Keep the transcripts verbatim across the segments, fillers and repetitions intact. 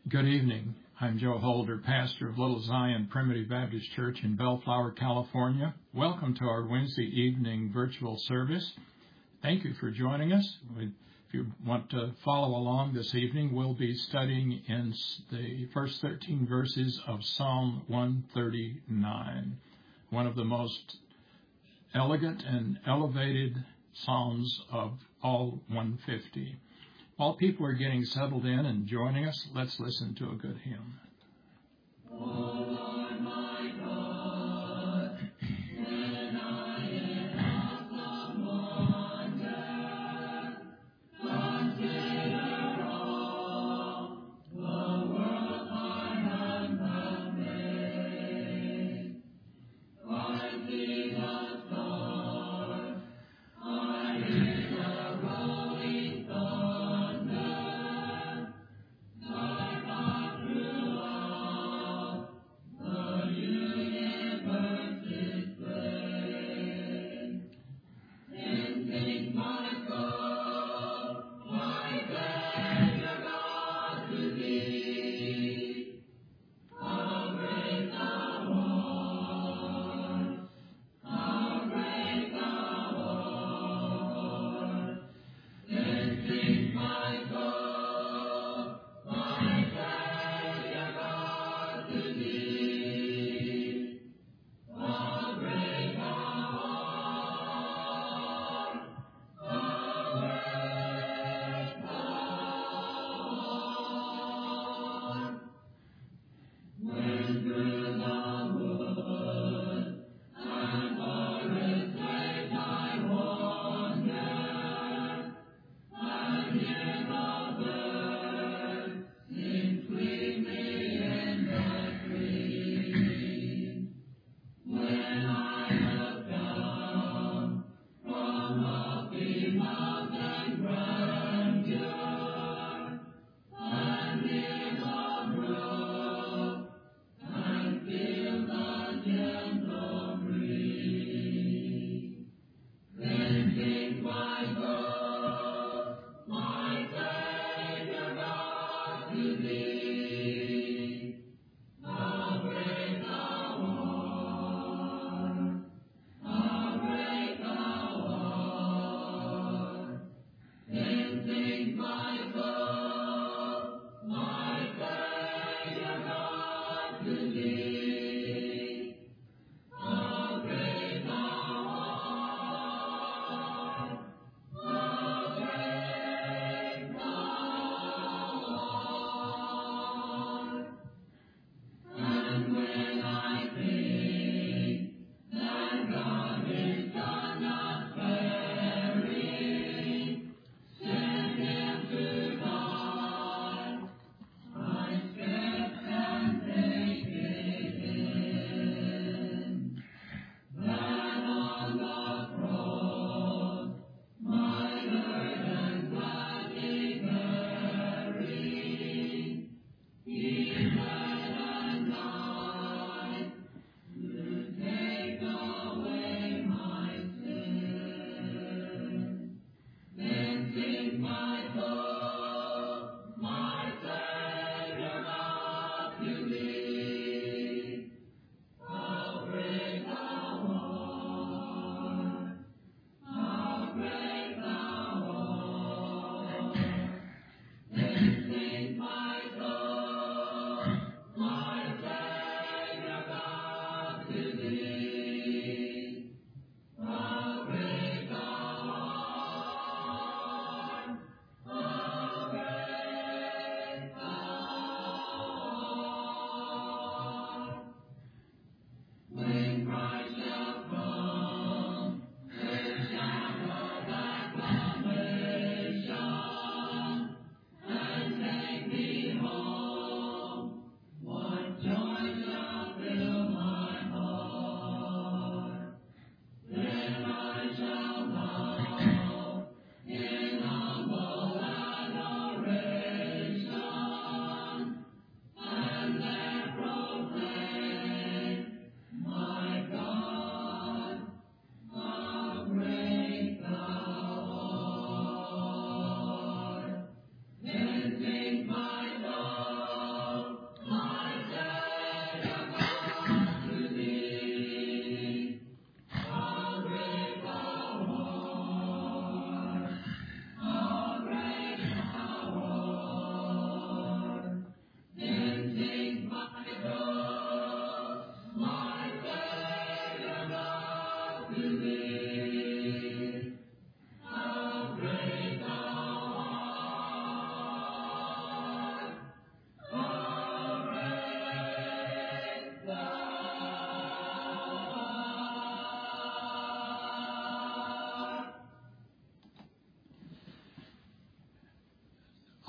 Good evening. I'm Joe Holder, pastor of Little Zion Primitive Baptist Church in Bellflower, California. Welcome to our Wednesday evening virtual service. Thank you for joining us. If you want to follow along this evening, we'll be studying in the first thirteen verses of Psalm one thirty-nine, one of the most elegant and elevated psalms of all one hundred fifty. While people are getting settled in and joining us, let's listen to a good hymn. O Lord my God, when I in awesome wonder consider all the world thy hands have made, I see the stars, I hear the rolling thunder.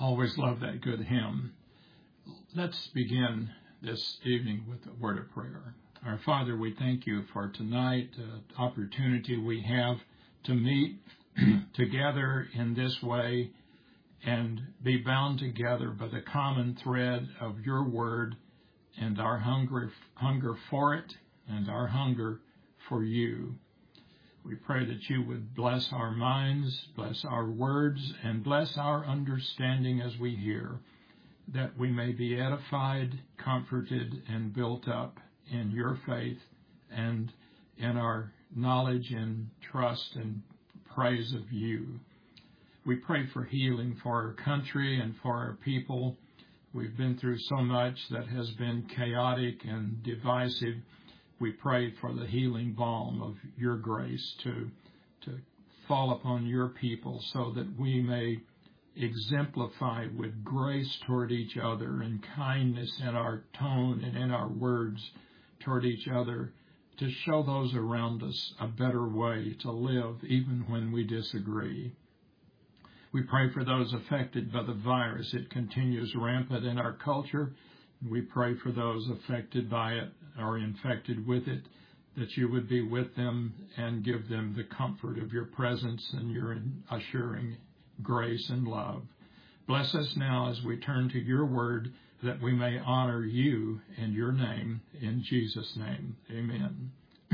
Always love that good hymn. Let's begin this evening with a word of prayer. Our Father, we thank you for tonight, the opportunity we have to meet together in this way and be bound together by the common thread of your word and our hunger, hunger for it and our hunger for you. We pray that you would bless our minds, bless our words, and bless our understanding as we hear, that we may be edified, comforted, and built up in your faith and in our knowledge and trust and praise of you. We pray for healing for our country and for our people. We've been through so much that has been chaotic and divisive. We pray for the healing balm of your grace to, to fall upon your people so that we may exemplify with grace toward each other and kindness in our tone and in our words toward each other, to show those around us a better way to live even when we disagree. We pray for those affected by the virus. It continues rampant in our culture. We pray for those affected by it or infected with it, that you would be with them and give them the comfort of your presence and your assuring grace and love. Bless us now as we turn to your word, that we may honor you in your name, in Jesus' name. Amen.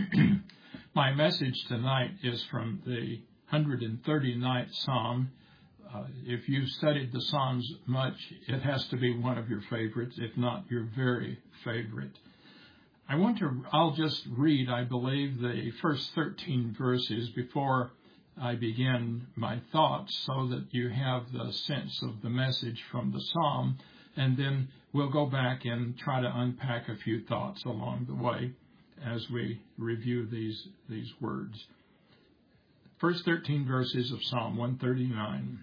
My message tonight is from the one hundred thirty-ninth Psalm. Uh, if you've studied the Psalms much, it has to be one of your favorites, if not your very favorite. I want to, I'll just read, I believe, the first thirteen verses before I begin my thoughts so that you have the sense of the message from the Psalm, and then we'll go back and try to unpack a few thoughts along the way as we review these, these words. First thirteen verses of Psalm one thirty-nine.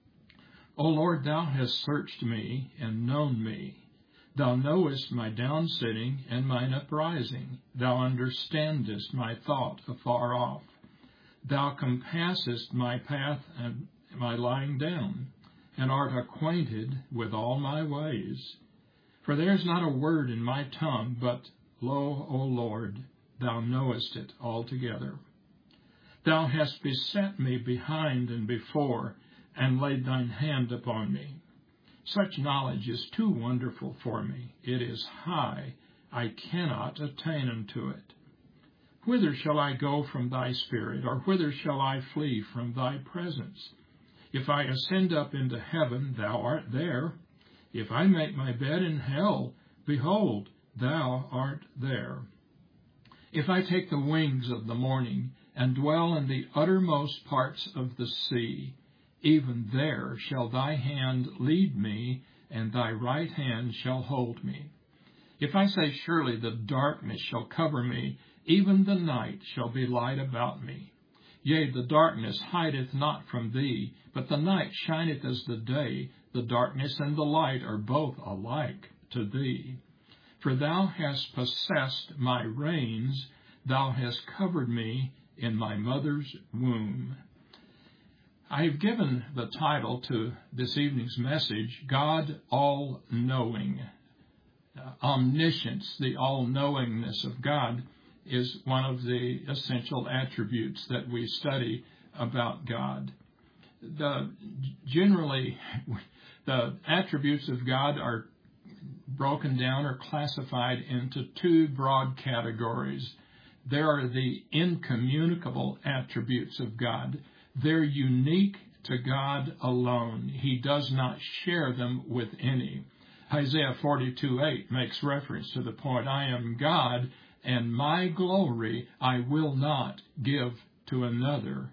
O Lord, thou hast searched me and known me. Thou knowest my downsitting and mine uprising. Thou understandest my thought afar off. Thou compassest my path and my lying down, and art acquainted with all my ways. For there is not a word in my tongue, but, lo, O Lord, thou knowest it altogether. Thou hast beset me behind and before, and laid thine hand upon me. Such knowledge is too wonderful for me. It is high. I cannot attain unto it. Whither shall I go from thy spirit, or whither shall I flee from thy presence? If I ascend up into heaven, thou art there. If I make my bed in hell, behold, thou art there. If I take the wings of the morning, and dwell in the uttermost parts of the sea, even there shall thy hand lead me, and thy right hand shall hold me. If I say, surely the darkness shall cover me, even the night shall be light about me. Yea, the darkness hideth not from thee, but the night shineth as the day. The darkness and the light are both alike to thee. For thou hast possessed my reins, thou hast covered me in my mother's womb. I have given the title to this evening's message, God All-Knowing. Uh, omniscience, the all-knowingness of God, is one of the essential attributes that we study about God. The, generally, the attributes of God are broken down or classified into two broad categories. There are the incommunicable attributes of God. They're unique to God alone. He does not share them with any. Isaiah forty-two eight makes reference to the point, I am God, and my glory I will not give to another.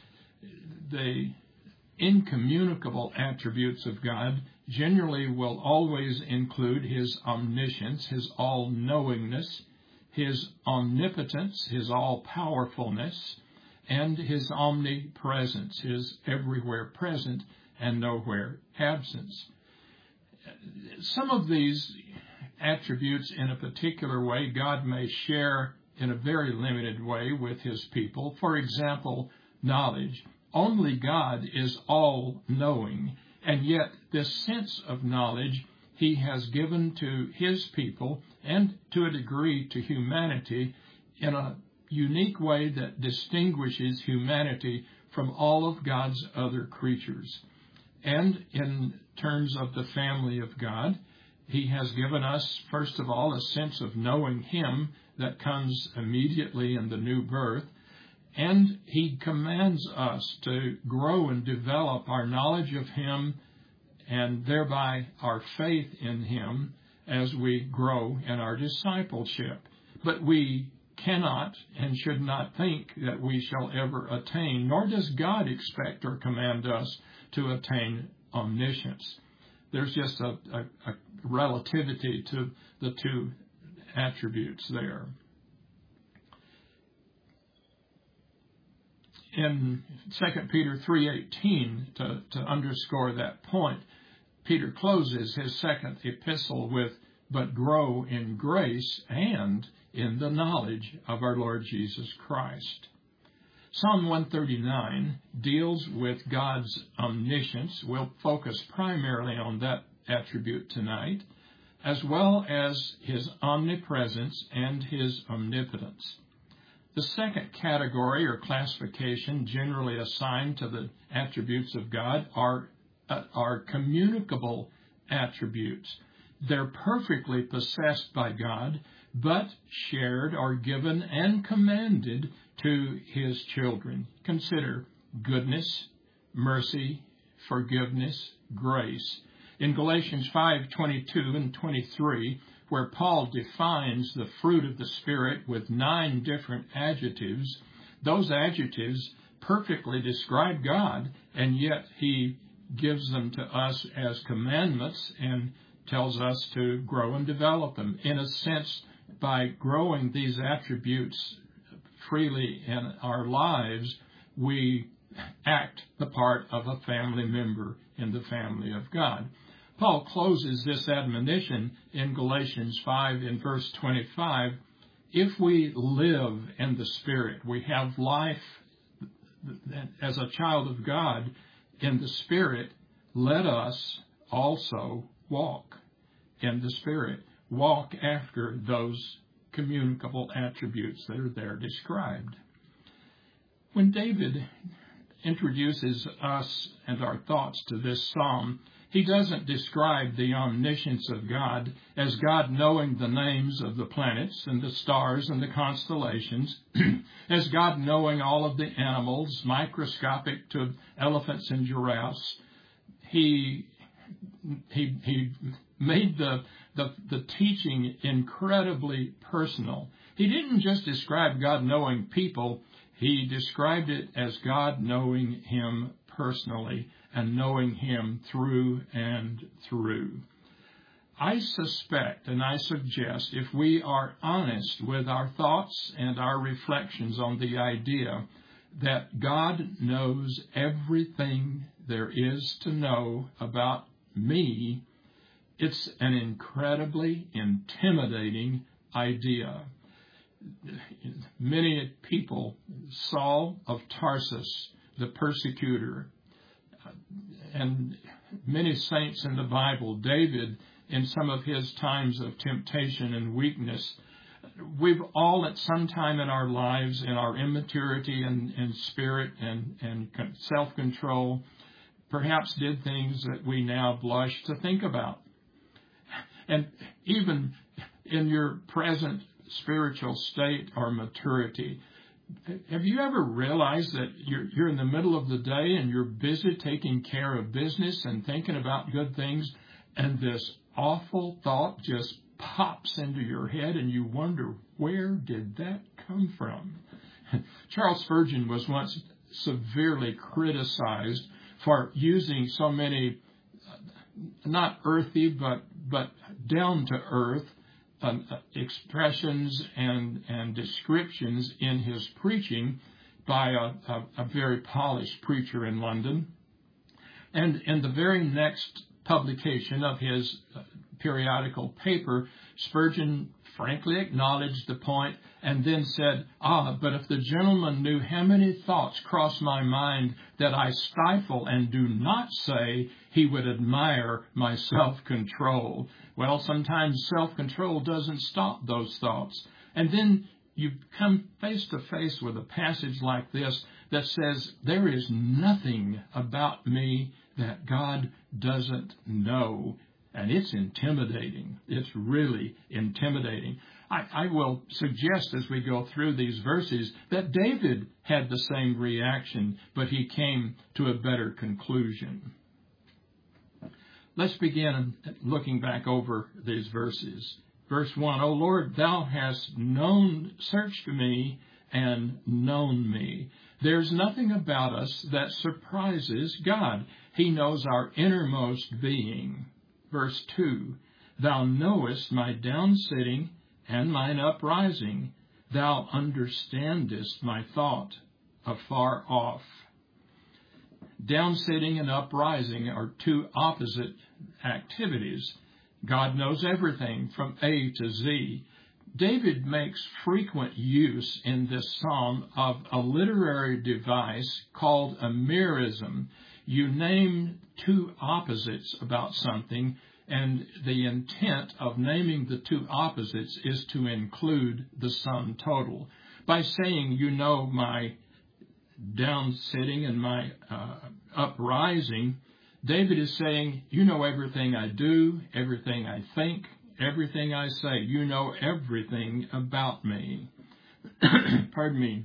The incommunicable attributes of God generally will always include his omniscience, his all-knowingness, his omnipotence, his all-powerfulness, and his omnipresence, his everywhere present and nowhere absence. Some of these attributes in a particular way God may share in a very limited way with his people. For example, knowledge. Only God is all-knowing, and yet this sense of knowledge he has given to his people and to a degree to humanity in a unique way that distinguishes humanity from all of God's other creatures. And in terms of the family of God, he has given us, first of all, a sense of knowing him that comes immediately in the new birth. And he commands us to grow and develop our knowledge of him and thereby our faith in him as we grow in our discipleship. But we cannot and should not think that we shall ever attain, nor does God expect or command us to attain omniscience. There's just a, a, a relativity to the two attributes there. In Second Peter three eighteen, to, to underscore that point, Peter closes his second epistle with, "But grow in grace and in the knowledge of our Lord Jesus Christ." Psalm one thirty-nine deals with God's omniscience. We'll focus primarily on that attribute tonight, as well as his omnipresence and his omnipotence. The second category or classification generally assigned to the attributes of God are, uh, are communicable attributes. They're perfectly possessed by God, but shared or given and commanded to his children. Consider goodness, mercy, forgiveness, grace. In Galatians five twenty-two and twenty-three, where Paul defines the fruit of the Spirit with nine different adjectives, those adjectives perfectly describe God, and yet he gives them to us as commandments and tells us to grow and develop them. In a sense, by growing these attributes freely in our lives, we act the part of a family member in the family of God. Paul closes this admonition in Galatians five in verse twenty-five. If we live in the Spirit, we have life as a child of God in the Spirit, let us also walk in the Spirit. Walk after those communicable attributes that are there described. When David introduces us and our thoughts to this psalm, he doesn't describe the omniscience of God as God knowing the names of the planets and the stars and the constellations, as God knowing all of the animals, microscopic to elephants and giraffes. He he he made the the, the teaching incredibly personal. He didn't just describe God knowing people, he described it as God knowing him personally and knowing him through and through. I suspect and I suggest if we are honest with our thoughts and our reflections on the idea that God knows everything there is to know about me, it's an incredibly intimidating idea. Many people, Saul of Tarsus, the persecutor, and many saints in the Bible, David in some of his times of temptation and weakness, we've all at some time in our lives, in our immaturity and, and spirit and, and self-control, perhaps did things that we now blush to think about. And even in your present spiritual state or maturity, have you ever realized that you're, you're in the middle of the day and you're busy taking care of business and thinking about good things, and this awful thought just pops into your head and you wonder, where did that come from? Charles Spurgeon was once severely criticized for using so many, not earthy, but, but down-to-earth Um, expressions and, and descriptions in his preaching by a, a, a very polished preacher in London. And in the very next publication of his periodical paper, Spurgeon frankly acknowledged the point and then said, ah, but if the gentleman knew how many thoughts cross my mind that I stifle and do not say, he would admire my self-control. Well, sometimes self-control doesn't stop those thoughts. And then you come face to face with a passage like this that says, there is nothing about me that God doesn't know. And it's intimidating. It's really intimidating. I, I will suggest as we go through these verses that David had the same reaction, but he came to a better conclusion. Let's begin looking back over these verses. Verse one, O Lord, thou hast known, searched me and known me. There's nothing about us that surprises God. He knows our innermost being. Verse two, thou knowest my downsitting and mine uprising. Thou understandest my thought afar off. Downsitting and uprising are two opposite activities. God knows everything from A to Z. David makes frequent use in this psalm of a literary device called a merism. You name two opposites about something, and the intent of naming the two opposites is to include the sum total. By saying, you know my downsitting and my uh, uprising, David is saying, you know everything I do, everything I think, everything I say. You know everything about me. Pardon me.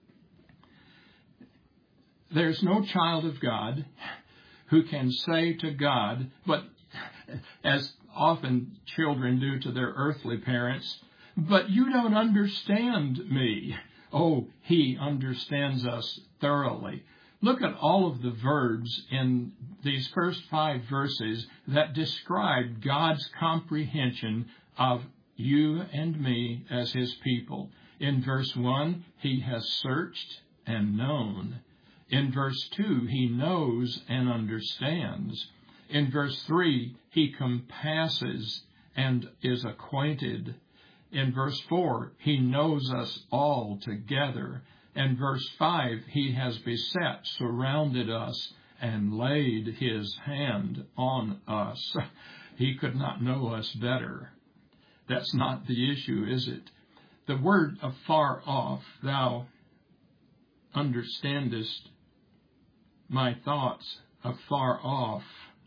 There's no child of God who can say to God, but as often children do to their earthly parents, but you don't understand me. Oh, he understands us thoroughly. Look at all of the verbs in these first five verses that describe God's comprehension of you and me as his people. In verse one, he has searched and known. In verse two, he knows and understands. In verse three, he compasses and is acquainted. In verse four, he knows us all together. In verse five, he has beset, surrounded us, and laid his hand on us. He could not know us better. That's not the issue, is it? The word afar off, thou understandest my thoughts afar off.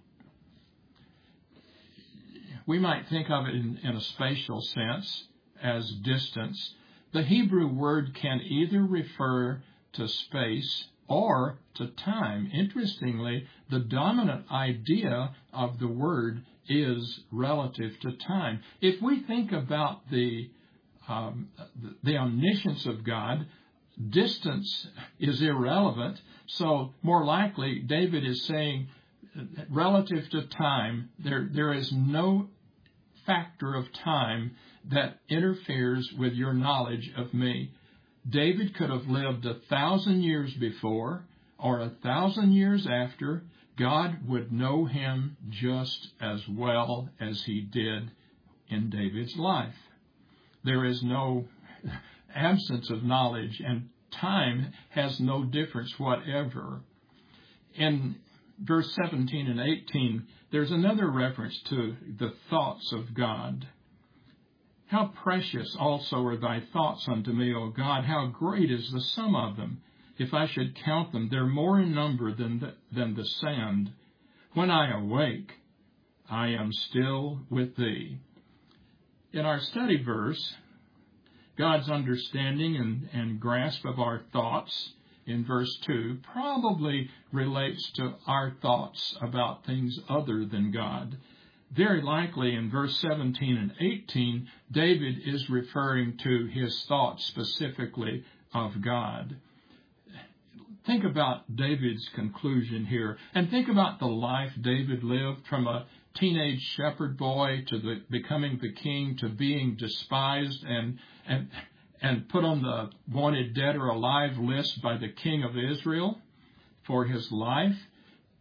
We might think of it in, in a spatial sense as distance. The Hebrew word can either refer to space or to time. Interestingly, the dominant idea of the word is relative to time. If we think about the um, the omniscience of God, distance is irrelevant. So more likely, David is saying, relative to time, there there is no factor of time that interferes with your knowledge of me. David could have lived a thousand years before or a thousand years after. God would know him just as well as he did in David's life. There is no absence of knowledge, and time has no difference whatever. In verse seventeen and eighteen, there's another reference to the thoughts of God. How precious also are thy thoughts unto me, O God. How great is the sum of them. If I should count them, they're more in number than the, than the sand. When I awake, I am still with thee. In our study verse, God's understanding and, and grasp of our thoughts in verse two probably relates to our thoughts about things other than God. Very likely in verse seventeen and eighteen, David is referring to his thoughts specifically of God. Think about David's conclusion here, and think about the life David lived from a teenage shepherd boy to the, becoming the king, to being despised and and and put on the wanted dead or alive list by the king of Israel for his life.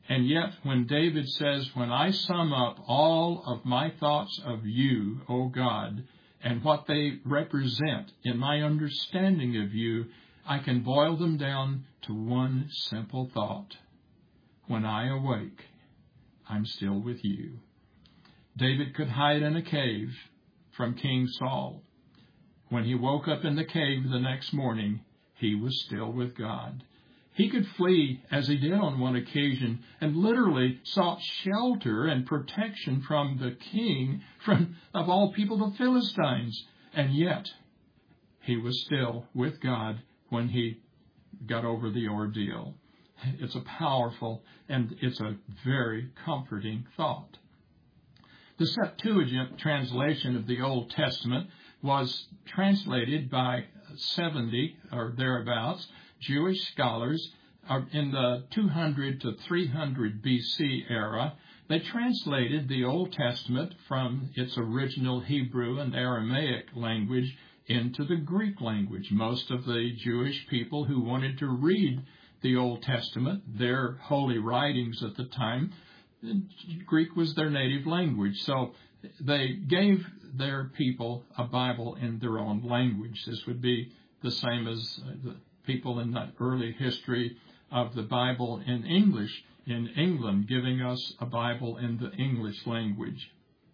And yet, when David says, when I sum up all of my thoughts of you, O God, and what they represent in my understanding of you, I can boil them down to one simple thought. When I awake, I'm still with you. David could hide in a cave from King Saul. When he woke up in the cave the next morning, he was still with God. He could flee, as he did on one occasion, and literally sought shelter and protection from the king, from, of all people, the Philistines. And yet, he was still with God when he got over the ordeal. It's a powerful and it's a very comforting thought. The Septuagint translation of the Old Testament was translated by seventy or thereabouts Jewish scholars in the two hundred to three hundred B C era. They translated the Old Testament from its original Hebrew and Aramaic language into the Greek language. Most of the Jewish people who wanted to read the Old Testament, their holy writings at the time, Greek was their native language. So they gave their people a Bible in their own language. This would be the same as the people in that early history of the Bible in English in England, giving us a Bible in the English language.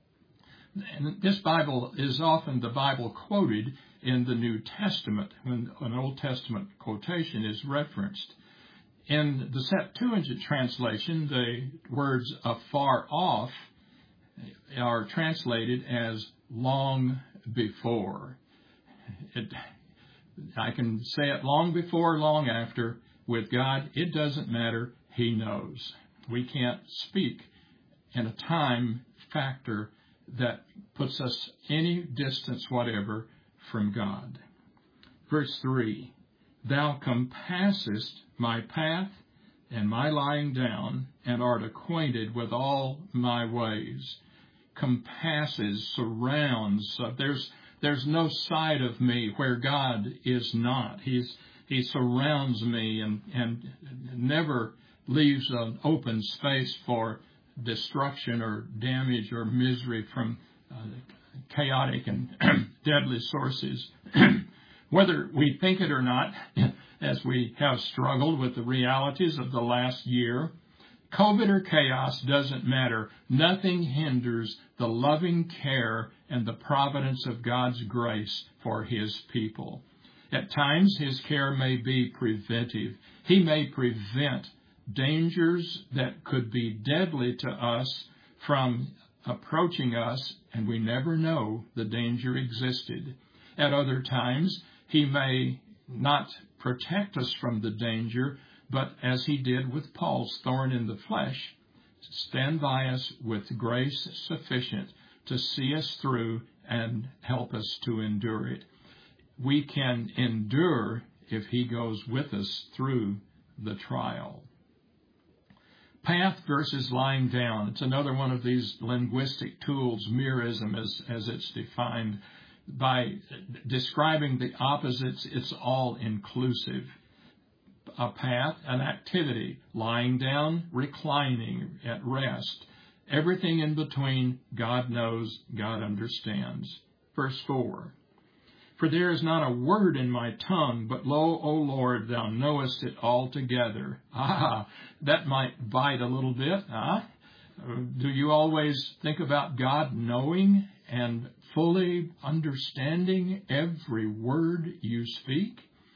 And this Bible is often the Bible quoted in the New Testament when an Old Testament quotation is referenced. In the Septuagint translation, the words afar off are translated as long before. It, I can say it long before, long after. With God, it doesn't matter. He knows. We can't speak in a time factor that puts us any distance whatever from God. Verse three, Thou compassest my path and my lying down, and art acquainted with all my ways. Compasses, surrounds. Uh, there's there's no side of me where God is not. He's He surrounds me and, and never leaves an open space for destruction or damage or misery from uh, chaotic and deadly sources. Whether we think it or not, as we have struggled with the realities of the last year, COVID or chaos doesn't matter. Nothing hinders the loving care and the providence of God's grace for His people. At times, His care may be preventive. He may prevent dangers that could be deadly to us from approaching us, and we never know the danger existed. At other times, He may not protect us from the danger, but as He did with Paul's thorn in the flesh, stand by us with grace sufficient to see us through and help us to endure it. We can endure if He goes with us through the trial. Path versus lying down. It's another one of these linguistic tools, merism as, as it's defined. By describing the opposites, it's all inclusive. A path, an activity, lying down, reclining, at rest. Everything in between, God knows, God understands. Verse four. For there is not a word in my tongue, but lo, O Lord, thou knowest it altogether. Ah, that might bite a little bit, huh? Do you always think about God knowing and fully understanding every word you speak?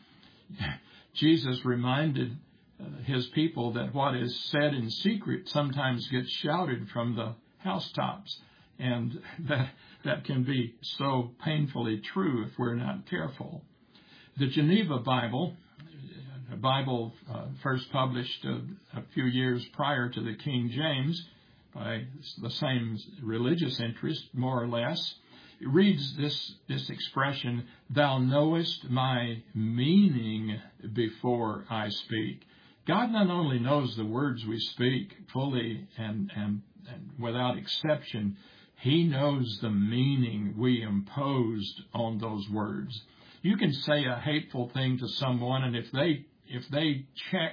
Jesus reminded His people that what is said in secret sometimes gets shouted from the housetops, and that that can be so painfully true if we're not careful. The Geneva Bible, a Bible uh, first published a, a few years prior to the King James by the same religious interest, more or less, it reads this, this expression, Thou knowest my meaning before I speak. God not only knows the words we speak fully and, and, and without exception, He knows the meaning we imposed on those words. You can say a hateful thing to someone, and if they if they check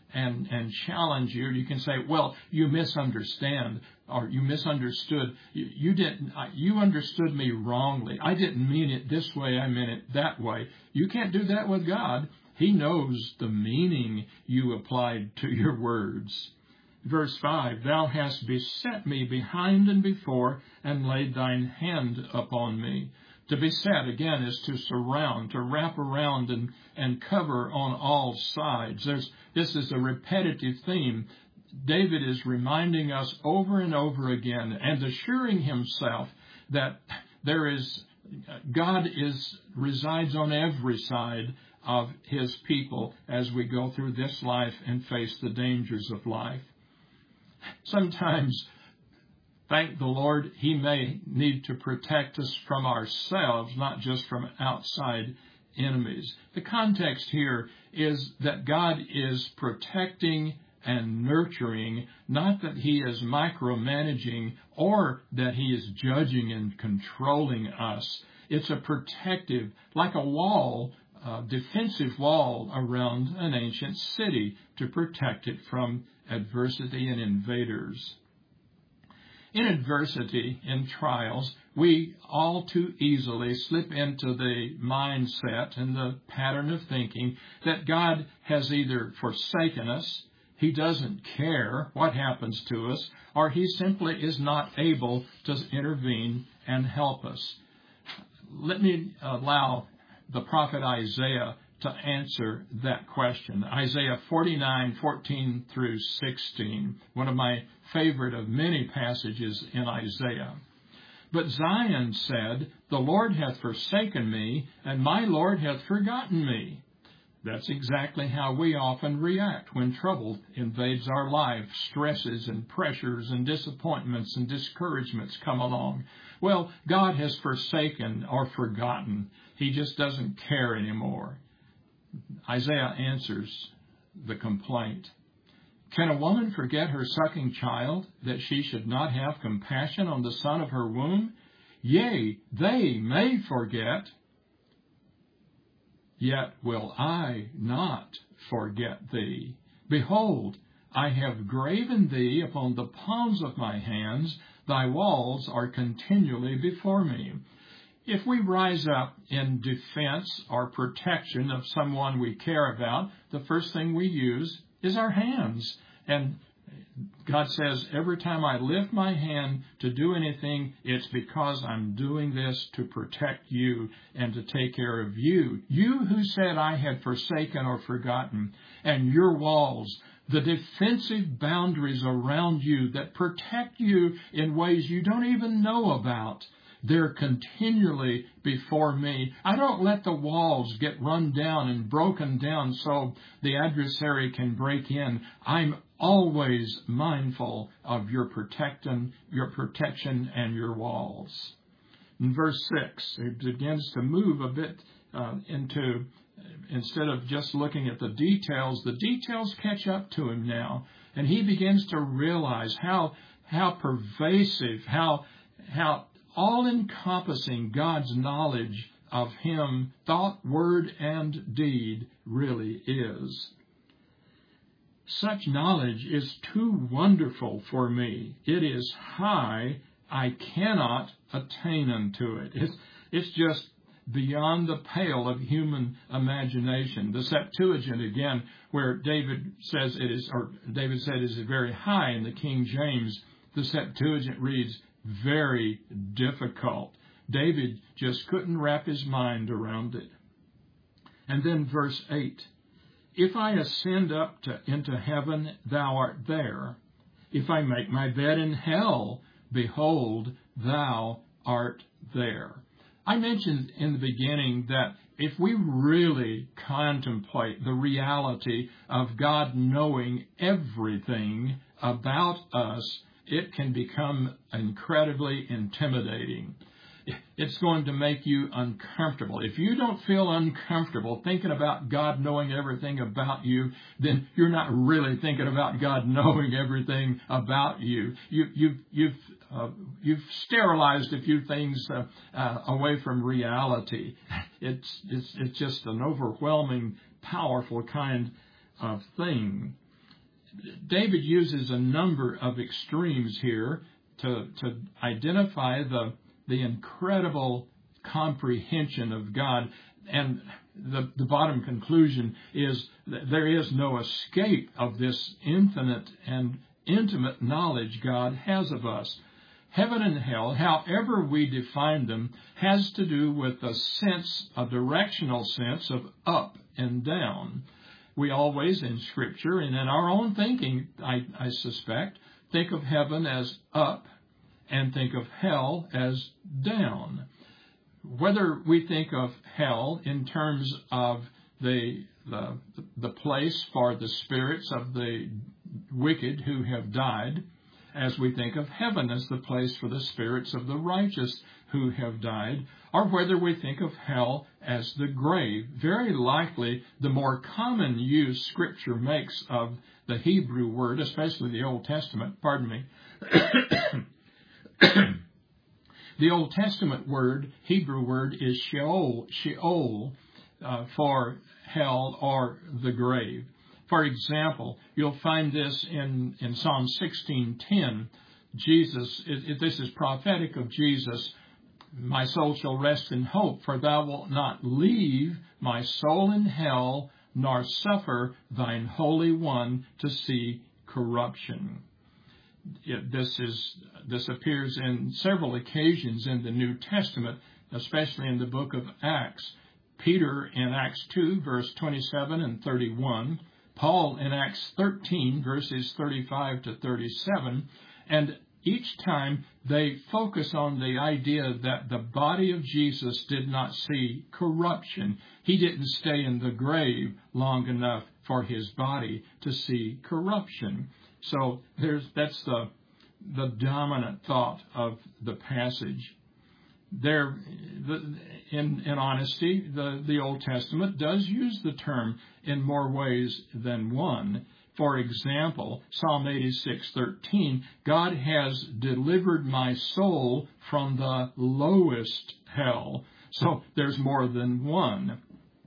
and, and challenge you. You can say, well, you misunderstand, or you misunderstood. You, you didn't, you understood me wrongly. I didn't mean it this way. I meant it that way. You can't do that with God. He knows the meaning you applied to your words. Verse five, thou hast beset me behind and before, and laid thine hand upon me. To beset, again, is to surround, to wrap around and, and cover on all sides. There's, this is a repetitive theme. David is reminding us over and over again and assuring himself that there is, God is, resides on every side of his people as we go through this life and face the dangers of life. Sometimes, thank the Lord, He may need to protect us from ourselves, not just from outside enemies. The context here is that God is protecting and nurturing, not that He is micromanaging or that He is judging and controlling us. It's a protective, like a wall, a defensive wall around an ancient city to protect it from adversity and invaders. In adversity, in trials, we all too easily slip into the mindset and the pattern of thinking that God has either forsaken us, He doesn't care what happens to us, or He simply is not able to intervene and help us. Let me allow the prophet Isaiah to answer that question. Isaiah forty-nine, fourteen through sixteen, one of my favorite of many passages in Isaiah. But Zion said, the Lord hath forsaken me, and my Lord hath forgotten me. That's exactly how we often react when trouble invades our life. Stresses and pressures and disappointments and discouragements come along. Well, God has forsaken or forgotten. He just doesn't care anymore. Isaiah answers the complaint. Can a woman forget her sucking child, that she should not have compassion on the son of her womb? Yea, they may forget, yet will I not forget thee. Behold, I have graven thee upon the palms of my hands. Thy walls are continually before me. If we rise up in defense or protection of someone we care about, the first thing we use is our hands. And God says, every time I lift my hand to do anything, it's because I'm doing this to protect you and to take care of you. You who said I had forsaken or forgotten, and your walls, the defensive boundaries around you that protect you in ways you don't even know about. They're continually before me. I don't let the walls get run down and broken down so the adversary can break in. I'm always mindful of your protection, your protection and your walls. In verse six, it begins to move a bit uh, into, instead of just looking at the details, the details catch up to him now. And he begins to realize how, how pervasive, how, how all-encompassing God's knowledge of him, thought, word, and deed really is. Such knowledge is too wonderful for me. It is high. I cannot attain unto it. It's, it's just beyond the pale of human imagination. The Septuagint, again, where David says it is, or David said it is very high in the King James, the Septuagint reads, very difficult. David just couldn't wrap his mind around it. And then verse eight, if I ascend up to, into heaven, thou art there. If I make my bed in hell, behold, thou art there. I mentioned in the beginning that if we really contemplate the reality of God knowing everything about us, it can become incredibly intimidating. It's going to make you uncomfortable. If you don't feel uncomfortable thinking about God knowing everything about you, then you're not really thinking about God knowing everything about you. you you've, you've, uh, you've sterilized a few things uh, uh, away from reality. It's, it's, it's just an overwhelming, powerful kind of thing. David uses a number of extremes here to, to identify the, the incredible comprehension of God. And the, the bottom conclusion is that there is no escape of this infinite and intimate knowledge God has of us. Heaven and hell, however we define them, has to do with a sense, a directional sense of up and down. We always, in Scripture and in our own thinking, I, I suspect, think of heaven as up and think of hell as down. Whether we think of hell in terms of the, the, the place for the spirits of the wicked who have died, as we think of heaven as the place for the spirits of the righteous who have died, or whether we think of hell as the grave. Very likely, the more common use Scripture makes of the Hebrew word, especially the Old Testament, pardon me, the Old Testament word, Hebrew word, is Sheol, Sheol uh, for hell or the grave. For example, you'll find this in, in Psalm sixteen ten. Jesus, it, it, this is prophetic of Jesus. My soul shall rest in hope, for thou wilt not leave my soul in hell, nor suffer thine Holy One to see corruption. It, this is this appears in several occasions in the New Testament, especially in the book of Acts. Peter in Acts two, verse twenty-seven and thirty-one. Paul in Acts thirteen, verses thirty-five to thirty-seven, and each time they focus on the idea that the body of Jesus did not see corruption. He didn't stay in the grave long enough for his body to see corruption. So there's that's the the dominant thought of the passage. There, the, in, in honesty, the, the Old Testament does use the term in more ways than one. For example, Psalm eighty-six thirteen, God has delivered my soul from the lowest hell. So there's more than one.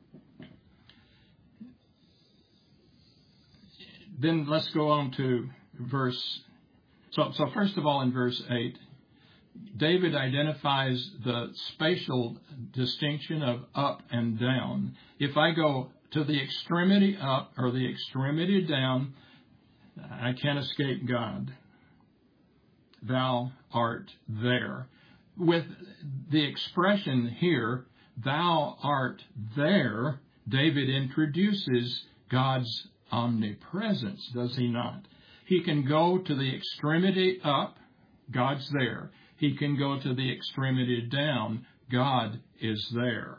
Then let's go on to verse. So, so first of all, in verse eight, David identifies the spatial distinction of up and down. If I go to the extremity up or the extremity down, I can't escape God. Thou art there. With the expression here, thou art there, David introduces God's omnipresence, does he not? He can go to the extremity up, God's there. He can go to the extremity down, God is there.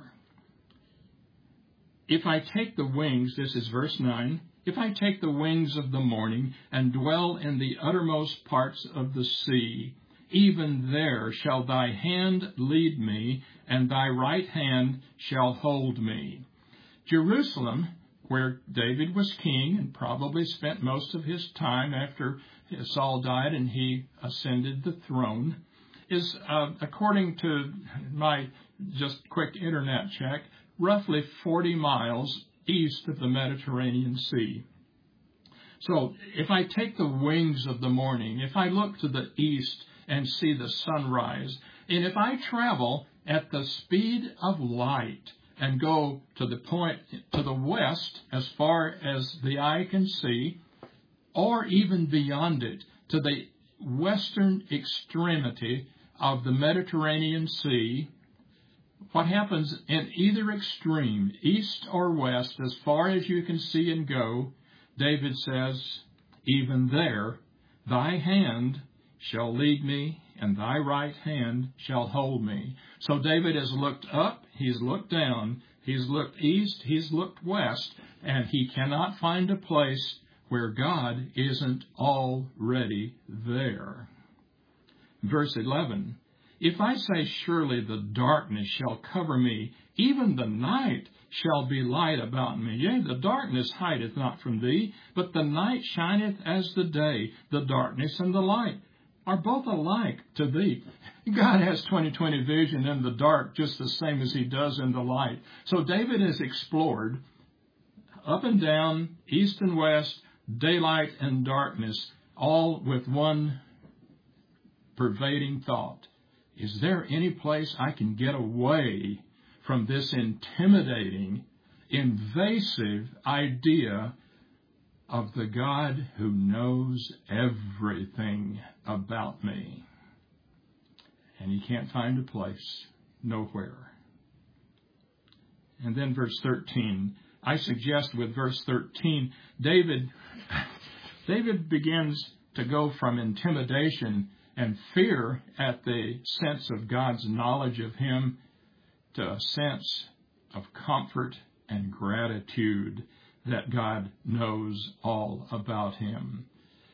If I take the wings, this is verse nine, if I take the wings of the morning and dwell in the uttermost parts of the sea, even there shall thy hand lead me, and thy right hand shall hold me. Jerusalem, where David was king and probably spent most of his time after Saul died and he ascended the throne, is, uh, according to my just quick internet check, roughly forty miles east of the Mediterranean Sea. So if I take the wings of the morning, if I look to the east and see the sunrise, and if I travel at the speed of light and go to the point to the west as far as the eye can see, or even beyond it to the western extremity of the Mediterranean Sea, what happens in either extreme, east or west, as far as you can see and go, David says, even there, thy hand shall lead me, and thy right hand shall hold me. So David has looked up, he's looked down, he's looked east, he's looked west, and he cannot find a place where God isn't already there. Verse eleven, if I say, surely the darkness shall cover me, even the night shall be light about me. Yea, the darkness hideth not from thee, but the night shineth as the day. The darkness and the light are both alike to thee. God has twenty twenty vision in the dark just the same as he does in the light. So David has explored up and down, east and west, daylight and darkness, all with one pervading thought. Is there any place I can get away from this intimidating, invasive idea of the God who knows everything about me? And he can't find a place, nowhere. And then verse thirteen. I suggest with verse thirteen, David, David begins to go from intimidation and fear at the sense of God's knowledge of him to a sense of comfort and gratitude that God knows all about him.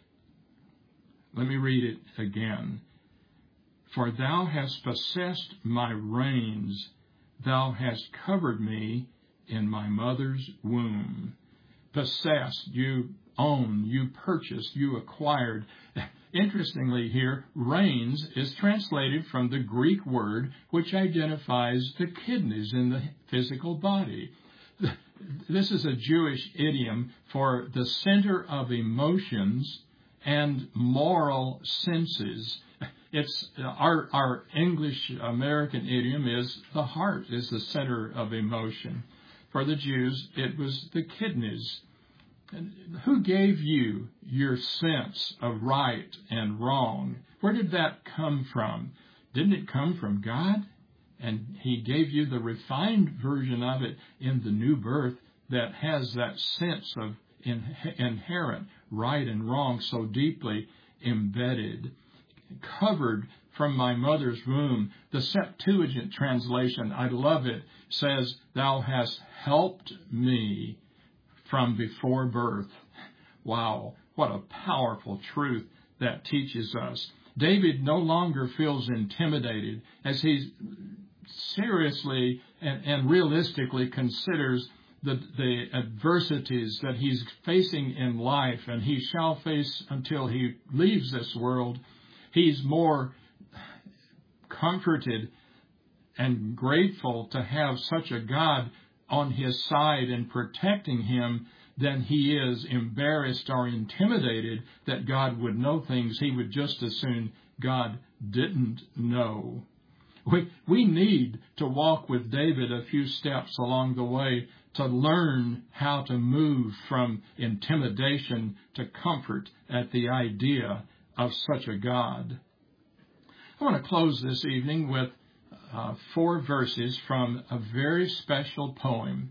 Let me read it again. For thou hast possessed my reins, thou hast covered me in my mother's womb. Possessed, you own, you purchased, you acquired. Interestingly here, reins is translated from the Greek word which identifies the kidneys in the physical body. This is a Jewish idiom for the center of emotions and moral senses. It's our, our English American idiom is the heart is the center of emotion. For the Jews, it was the kidneys. And who gave you your sense of right and wrong? Where did that come from? Didn't it come from God? And he gave you the refined version of it in the new birth that has that sense of in, inherent right and wrong so deeply embedded. Covered from my mother's womb. The Septuagint translation, I love it, says, thou hast helped me from before birth. Wow, what a powerful truth that teaches us. David no longer feels intimidated as he seriously and, and realistically considers the, the adversities that he's facing in life and he shall face until he leaves this world. He's more comforted and grateful to have such a God on his side and protecting him than he is embarrassed or intimidated that God would know things he would just as soon God didn't know. We, we need to walk with David a few steps along the way to learn how to move from intimidation to comfort at the idea of such a God. I want to close this evening with uh, four verses from a very special poem.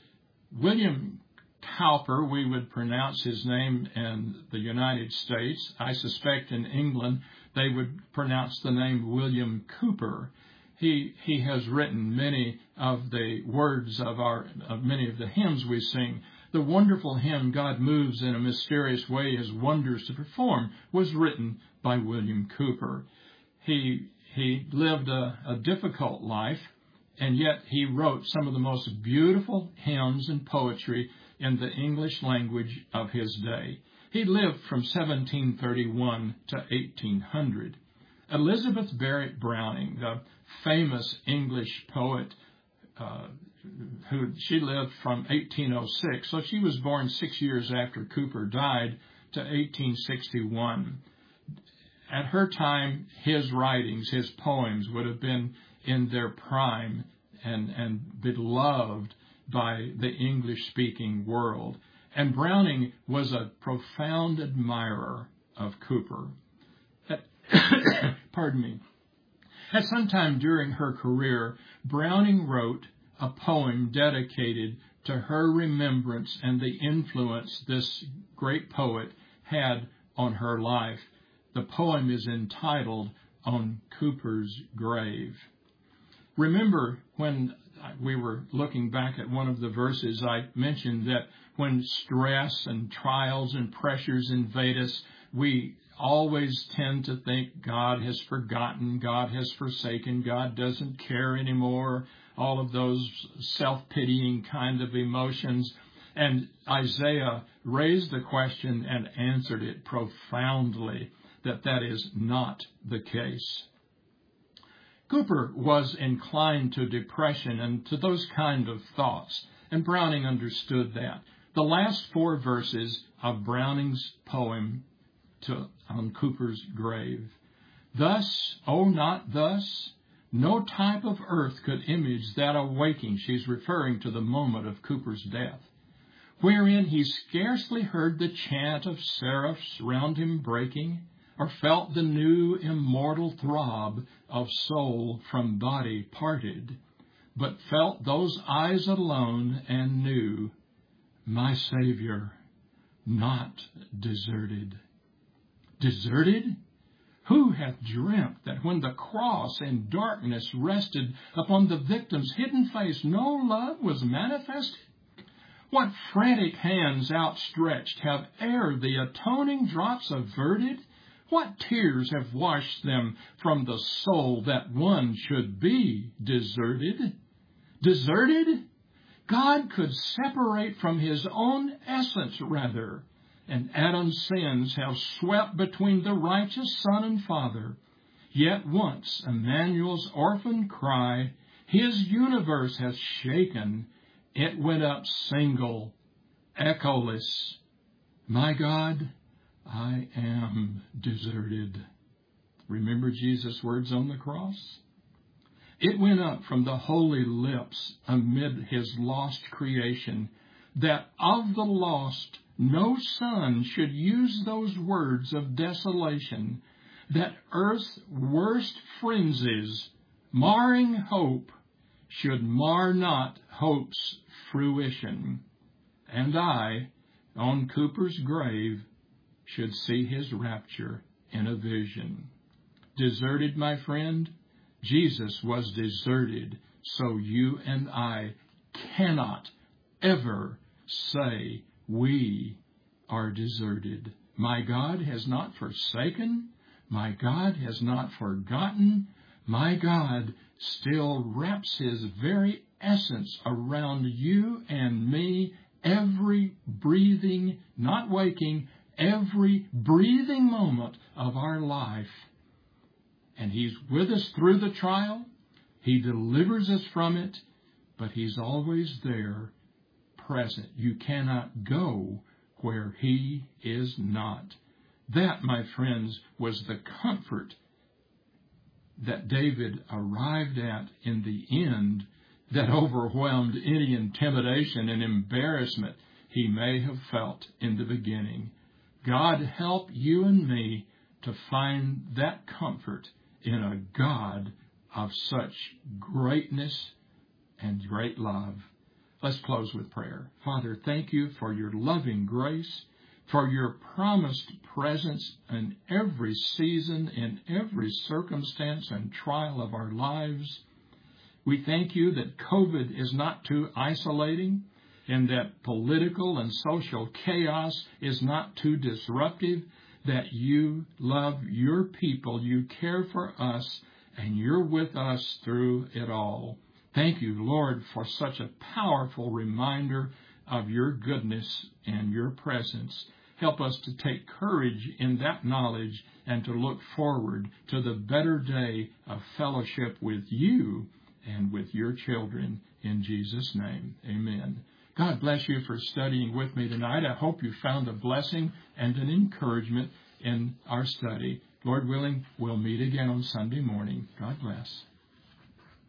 William Cowper, we would pronounce his name in the United States. I suspect in England they would pronounce the name William Cooper. He he has written many of the words of our of many of the hymns we sing. The wonderful hymn, God Moves in a Mysterious Way, His Wonders to Perform, was written by William Cooper. He he lived a, a difficult life, and yet he wrote some of the most beautiful hymns and poetry in the English language of his day. He lived from seventeen thirty-one to eighteen hundred. Elizabeth Barrett Browning, the famous English poet, uh, who she lived from eighteen oh six, so she was born six years after Cooper died, to eighteen sixty-one. At her time, his writings, his poems would have been in their prime and, and beloved by the English-speaking world. And Browning was a profound admirer of Cooper. At, pardon me. At some time during her career, Browning wrote a poem dedicated to her remembrance and the influence this great poet had on her life. The poem is entitled On Cooper's Grave. Remember when we were looking back at one of the verses, I mentioned that when stress and trials and pressures invade us, we always tend to think God has forgotten, God has forsaken, God doesn't care anymore, all of those self-pitying kind of emotions. And Isaiah raised the question and answered it profoundly, that that is not the case. Cooper was inclined to depression and to those kind of thoughts, and Browning understood that. The last four verses of Browning's poem to, on Cooper's grave. Thus, oh, not thus, no type of earth could image that awaking. She's referring to the moment of Cooper's death, wherein he scarcely heard the chant of seraphs round him breaking, or felt the new immortal throb of soul from body parted, but felt those eyes alone and knew, my Savior, not deserted. Deserted? Who hath dreamt that when the cross in darkness rested upon the victim's hidden face, no love was manifested? What frantic hands outstretched have ere the atoning drops averted? What tears have washed them from the soul that one should be deserted? Deserted? God could separate from his own essence rather, and Adam's sins have swept between the righteous Son and Father. Yet once Emmanuel's orphan cry his universe has shaken. It went up single, echoless. My God, I am deserted. Remember Jesus' words on the cross? It went up from the holy lips amid his lost creation, that of the lost no son should use those words of desolation, that earth's worst frenzies, marring hope, should mar not hope's fruition. And I, on Cooper's grave, should see his rapture in a vision. Deserted, my friend? Jesus was deserted, so you and I cannot ever say we are deserted. My God has not forsaken. My God has not forgotten. My God still wraps his very essence around you and me, every breathing, not waking, every breathing moment of our life. And he's with us through the trial. He delivers us from it, but he's always there, present. You cannot go where he is not. That, my friends, was the comfort that David arrived at in the end that overwhelmed any intimidation and embarrassment he may have felt in the beginning. God help you and me to find that comfort in a God of such greatness and great love. Let's close with prayer. Father, thank you for your loving grace, for your promised presence in every season, in every circumstance and trial of our lives. We thank you that COVID is not too isolating, and that political and social chaos is not too disruptive, that you love your people, you care for us, and you're with us through it all. Thank you, Lord, for such a powerful reminder of your goodness and your presence. Help us to take courage in that knowledge and to look forward to the better day of fellowship with you and with your children. In Jesus' name, amen. God bless you for studying with me tonight. I hope you found a blessing and an encouragement in our study. Lord willing, we'll meet again on Sunday morning. God bless.